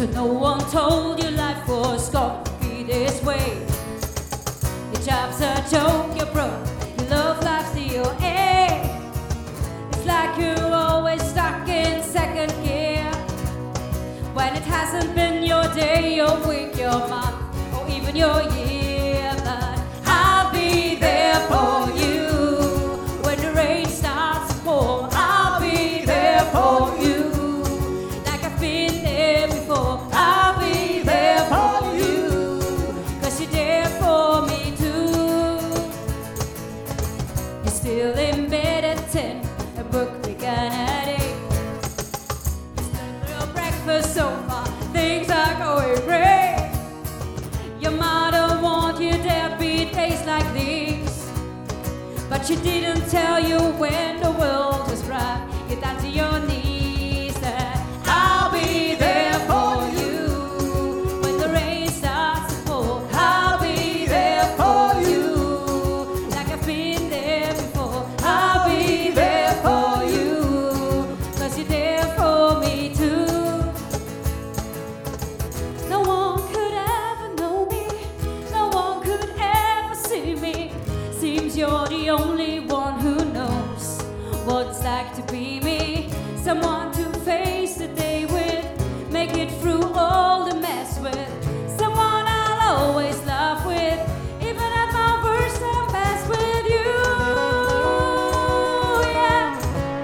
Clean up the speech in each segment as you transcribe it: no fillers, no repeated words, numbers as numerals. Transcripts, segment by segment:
So no one told you life was gonna be this way. Your job's a joke, you're broke, your love life's DOA. It's like you're always stuck in second gear, when it hasn't been your day, your week, your month, or even your year. But I'll be there for you when the rain starts to pour. I'll be there for you like I've been there before. I'll be there for you, 'cause you're there for me too. You're still in bed at 10, a book began at 8. You still for your breakfast so far, things are going great. Your mother warned you there'd be days like these, but she didn't tell you when the world was bright. You're down to your knees. That I'll be there for you when the rain starts to pour. I'll be there for you like I've been there before. I'll be there for you, 'cause you're there for me too. No one could ever know me, no one could ever see me. Seems you're the only one who knows what it's like to be me. Someone to face the day with, make it through all the mess with. Someone I'll always laugh with, even at my worst and best with you. Yeah.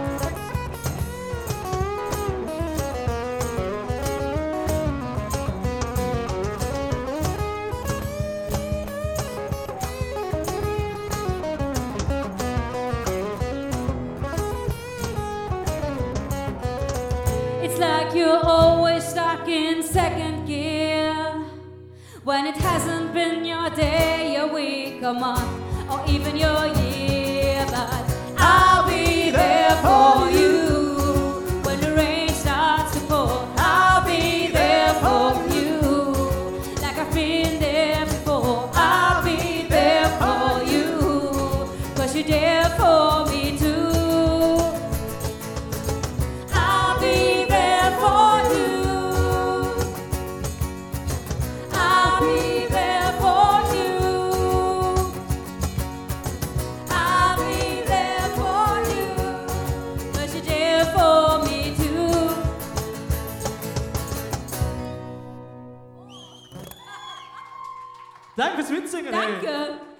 It's like you're always stuck in second gear, when it hasn't been your day, your week, or month, or even your year. But I'll be there for you when the rain starts to pour. I'll be there for you like I've been there before. I'll be there for you, 'cause you're there for me too. I'll be there for you. I'll be there for you. I'll be there for you, 'cause you're there for me too. Danke fürs Mitsingen. ey. Danke.